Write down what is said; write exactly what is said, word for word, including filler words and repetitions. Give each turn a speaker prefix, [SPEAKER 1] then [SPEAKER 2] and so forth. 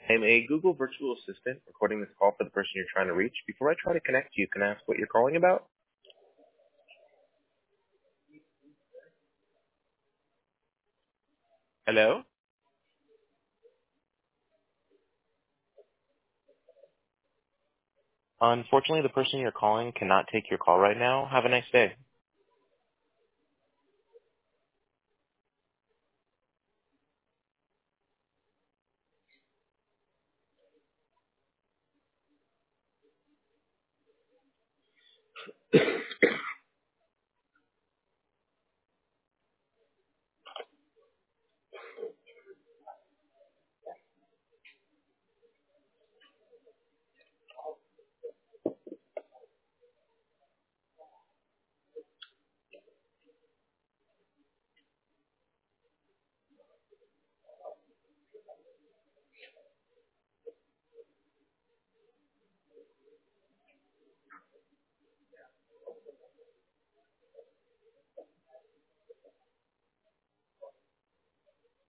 [SPEAKER 1] I'm a Google virtual assistant recording this call for the person you're trying to reach. Before I try to connect you, can I ask what you're calling about? Hello? Unfortunately, the person you're calling cannot take your call right now. Have a nice day.